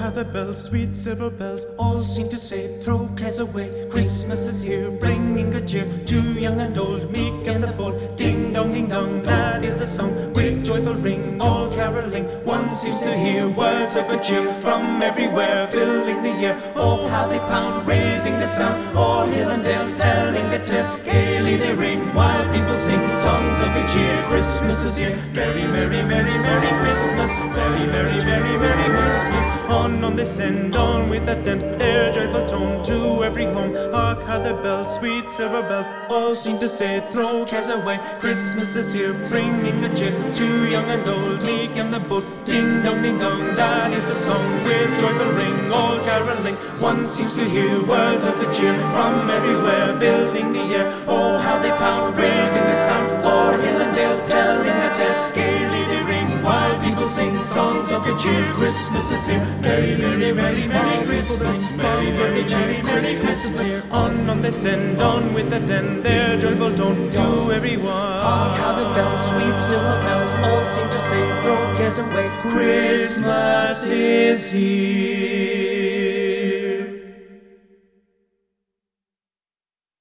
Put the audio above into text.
how the bells, sweet silver bells, all seem to say, throw cares away. Christmas is here, bringing good cheer to young and old, meek and the bold. Ding dong, that is the song, with joyful ring, all caroling. One seems to hear words of good cheer from everywhere, filling the air. Oh, how they pound, raising the sound, all hill and dale, telling the tale. Gaily they ring, while people sing songs of good cheer. Christmas is here, merry, merry, merry, merry Christmas. Merry, merry, merry, merry Christmas. On they send, on with that dent, their joyful tone to every home. Hark how the bells, sweet silver bells, all seem to say, throw cares away. Christmas is here, bringing the cheer to young and old, meek and the bold. Ding dong, that is the song, with joyful ring, all caroling. One seems to hear words of good cheer from everywhere, filling the air. Oh, how they pound, raising the sound, o'er hill and dale, telling the tale. Gaily they ring, while people sing songs of good cheer. Christmas is here, merry, merry, merry, merry Christmas. Songs of good cheer, merry Christmas. On they send, on with the den, their joyful tone to everyone. Hark how the bells, sweet silver bells, all seem to say, throw cares away. Christmas is here.